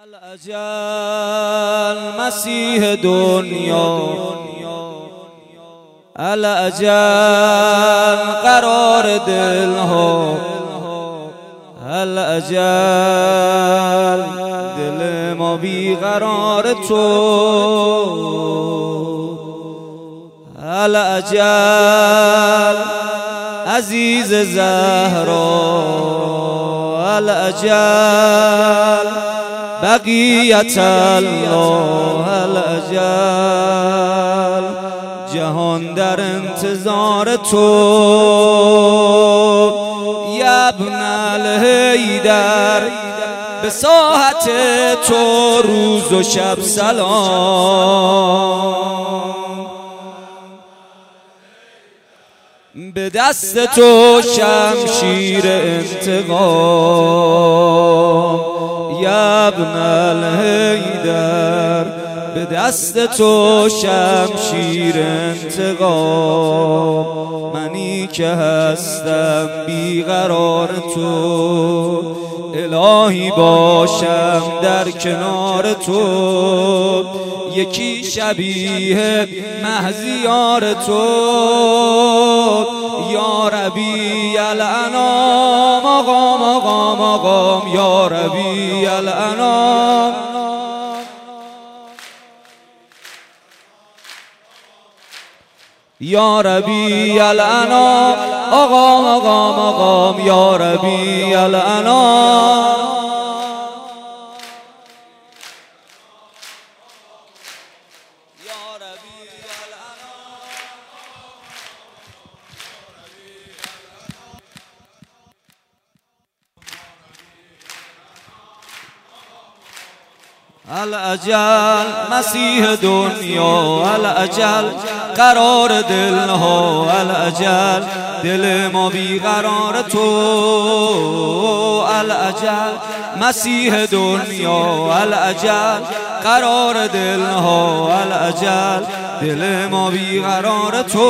الاجل مسیح دنیا، الاجل قرار دل ها، الاجل دل ما بیقرار تو، الاجل عزیز زهرا، الاجل بقیت الله، الاجل جهان در انتظار تو، یا ابن الحیدر به ساحت تو روز و شب سلام، به دست تو شمشیر انتقام، یا ابن الحیدر به دست تو شمشیر انتقام، منی که هستم بیقرار تو، الهی باشم در کنار تو، یکی شبیه مهزیار تو، یا ربی الانام، آقام آقام آقام، یا ربی الانام، یا ربی الانام، آقام آقام آقام، یا ربی الانام، الاجل مسیح دنیا، الاجل قرار دل ها، الاجل دل ما بیقرار تو، الاجل مسیح دنیا، الاجل قرار دل ها، الاجل دل ما بیقرار تو،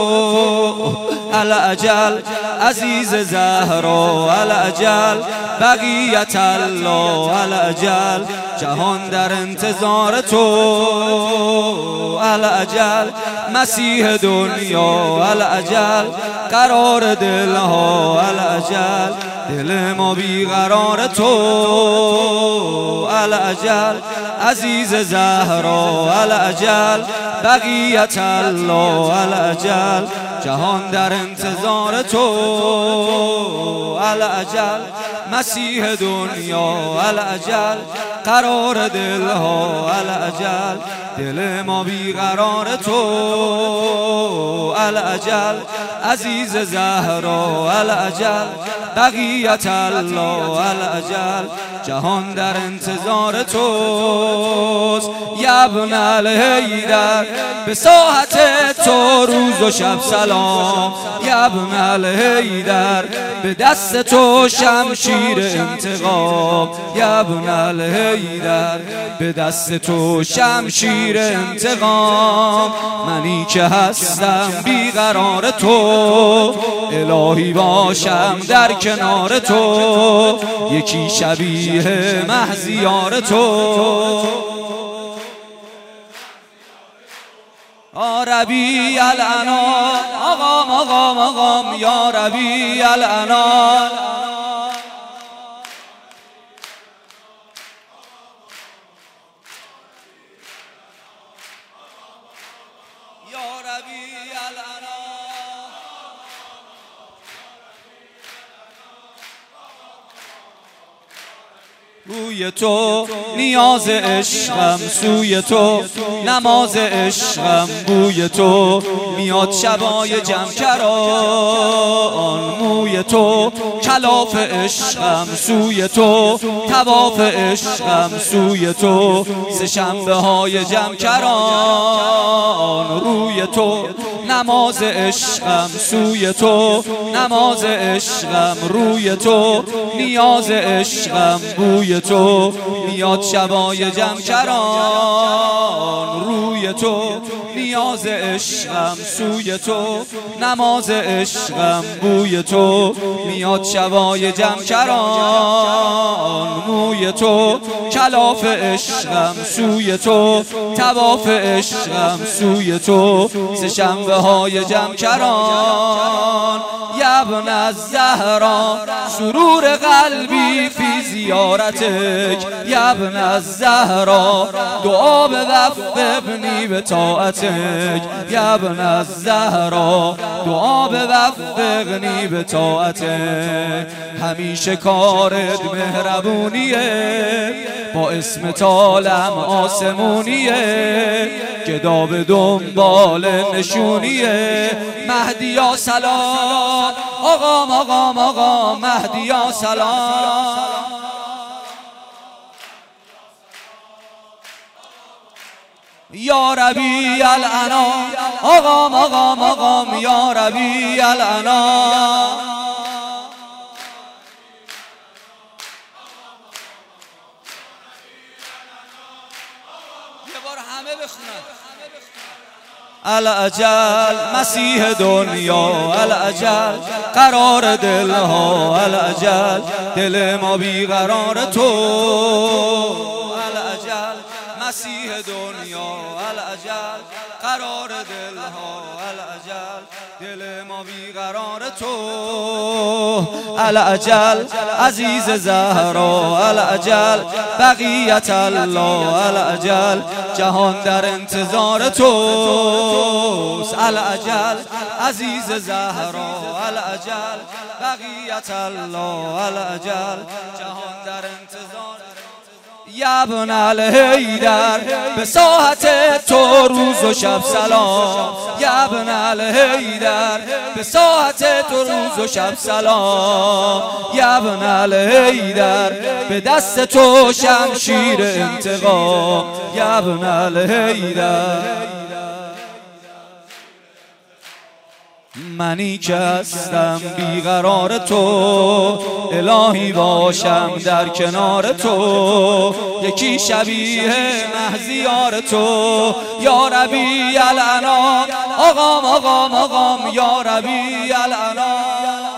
الاجل عزیز زهرا، الاجل بقیت الله، الاجل جهان در انتظار تو، الاجل مسیح دنیا، الاجل قرار دل ها، الاجل دل ما بیقرار تو، الاجل عزیز زهرا، الاجل بقیت الله، الاجل جهان در انتظار تو، الاجل مسیح دنیا، الاجل قرار دل ها، الاجل دل ما بیقرار تو، الاجل عزیز زهرا، الاجل بقیت الله، الاجل جهان در انتظار توست، یا ابن الحیدر به ساحت تو روز و شب سلام، یا ابن الحیدر به دست تو شمشیر انتقام، یا ابن الحیدر به دست تو شمشیر انتقام، منی که هستم بیقرار تو، الهی باشم در کنار تو، یکی شبیه مهزیار تو، یا ربی الانام، آقام آقام آقام، یا ربی الانام، یا ربی الانام، روی تو نیاز عشقم، سوی تو نماز عشقم، بوی تو میاد شبای جمکران، موی تو کلاف عشقم، سوی تو طواف عشقم، سوی تو سه شنبه های جمکران، روی تو نماز عشقم، سوی تو نماز عشقم، روی تو نیاز عشقم، بوی تو میاد شبای جمکران، روی تو نیاز عشقم سوی تو، نماز عشقم بوی تو، میاد شبای جمکران موی تو، کلاف عشقم سوی تو، طواف عشقم سوی تو، سه شنبه های جمکران یا ابن الزهرا سرور قلبی فی زیارتک یا ابن الزهرا دعا بوفقنی به طاعتک یا ابن الزهرا دعا بوفقنی به طاعتک همیشه کارت مهربونیه با اسم طالم آسمونیه گدا به دنبال نشونیه مهدیا سلام آقا مهدیا سلام یا ربی الانام آقام یا ربی الانام یه بار همه بخونن الاجل مسیح دنیا الاجل قرار دلها الاجل دل ما بیقرار تو الاجل مسیح دنیا الاجل قرار دلها الاجل دل ما بیقرار تو الاجل عزیز زهرا الاجل بقیت الله الاجل جهان در انتظار توست الاجل عزیز زهرا الاجل بقیت الله الاجل جهان در انتظار یا ابن الحیدر به ساحت تو روز و شب سلام یا ابن الحیدر به ساحت تو روز و شب سلام یا ابن الحیدر به دست تو شمشیر انتقام یا ابن الحیدر منی که هستم بیقرار تو الهی باشم در کنار تو یکی شبیه مهزیار تو یا ربی الانام آقام یا ربی الانام